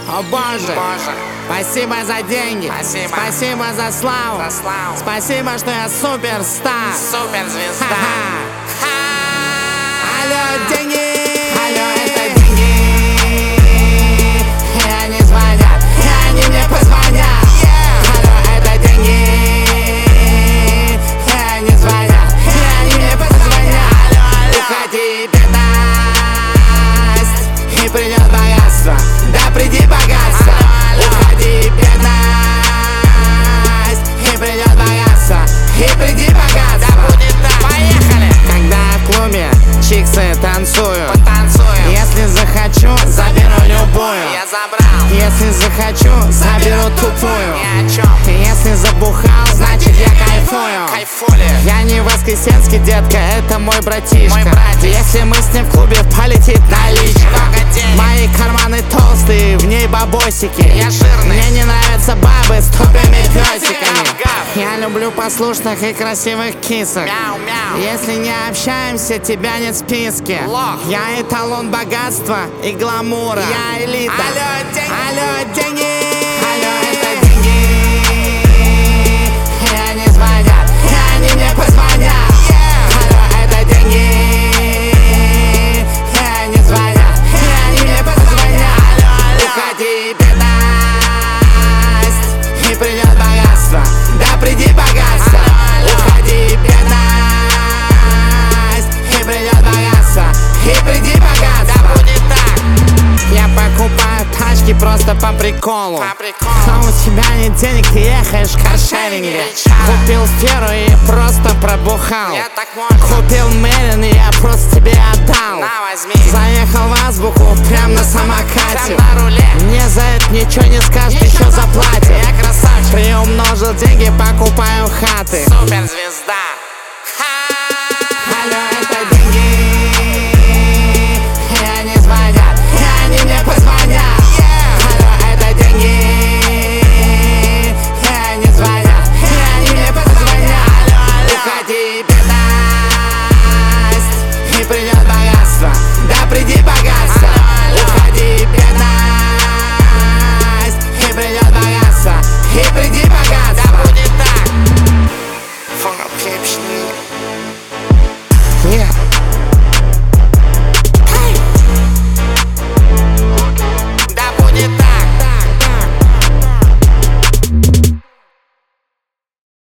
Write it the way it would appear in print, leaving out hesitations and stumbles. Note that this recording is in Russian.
О боже, спасибо за деньги, спасибо за славу, спасибо, что я суперстар, суперзвезда. Алло, деньги! Алло, это деньги! И они звонят, и они мне позвонят. Алло, это деньги! И они звонят, и они мне позвонят. Уходи, бедность, и придет богатство. Да приди богатство. Уходи, бедность, и придет богатство. И приди богатство. Да будет так. Поехали! Когда в клубе чиксы танцуют, Потанцуем. если захочу, заберу любую. Я забрал. Если захочу, заберу тупую. Ни о чем. Если забухал, значит я кайфую. Кайфули. Я не Воскресенский, детка, это мой братишка. Мой братец. Если мы с ним в клубе, полетит наличка. Много денег. Мои карманы толстые, в ней бабосики. Я жирный. Мне не нравятся бабы с тупыми песиками. Гав-гав. Я люблю послушных и красивых кисок. Мяу-мяу. Если не общаемся, тебя нет в списке. Лох. Я эталон богатства и гламура. Я элита. Алло, деньги. Алло, деньги. Алло, это деньги. И они звонят, и они мне позвонят. Алло, это деньги. И они звонят, и они мне позвонят. Уходи, бедность, и придет богатство. Да приди богатство. Уходи, бедность, и придет богатство. И приди богатство. Да будет так. Я покупаю тачки просто по приколу. По приколу. А у тебя нет денег, ты ехаешь в каршеринге. Велича. Купил сферу и просто пробухал. Я так можно. Купил Мерин и я просто тебе отдал. На, возьми. Заехал в Азбуку прям на самокате. Прям на руле. Мне за это ничего не скажут, еще заплатят. Я красавчик. Приумножил деньги, покупаю хаты. Суперзвезда. Алло, это деньги. И они звонят, и они мне позвонят. Алло, это деньги. И они звонят, и они мне позвонят. Уходи, бедность, и придет богатство. Да приди богатство.